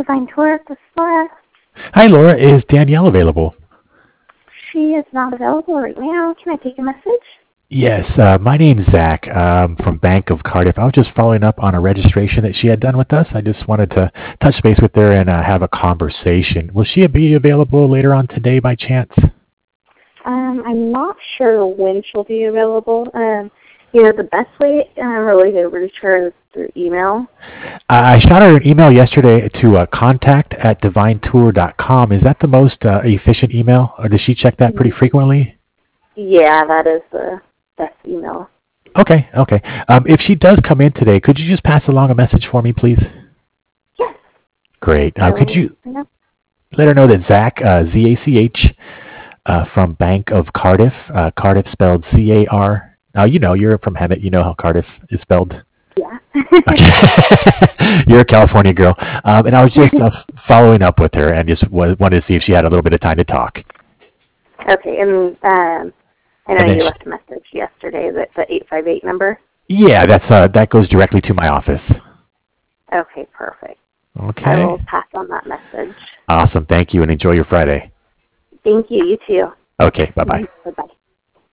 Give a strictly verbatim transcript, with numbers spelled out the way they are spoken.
Divine Tour. This is Laura. Hi, Laura. Is Danielle available? She is not available right now. Can I take a message? Yes, uh, my name's Zach um, from Bank of Cardiff. I was just following up on a registration that she had done with us. I just wanted to touch base with her and uh, have a conversation. Will she be available later on today by chance? Um, I'm not sure when she'll be available. Um, you know, the best way uh, really to reach her is through email. I shot her an email yesterday to uh, contact at divine tour dot com. Is that the most uh, efficient email, or does she check that pretty frequently? Yeah, that is the best email. Okay, okay. Um, if she does come in today, could you just pass along a message for me, please? Yes. Great. Uh, could Um, you yeah. let her know that Zach, uh, Z A C H, uh, from Bank of Cardiff, uh, Cardiff spelled C A R. Now, you know, you're from Hemet. You know how Cardiff is spelled. Yeah. Okay. You're a California girl. Um, and I was just uh, following up with her and just w- wanted to see if she had a little bit of time to talk. Okay, and um, I know And then you she, left a message yesterday, that the eight five eight number. yeah, that's uh, that goes directly to my office. Okay, perfect. I Okay. will pass on that message. Awesome. Thank you, and enjoy your Friday. Thank you. You too. Okay. Bye-bye. Bye-bye.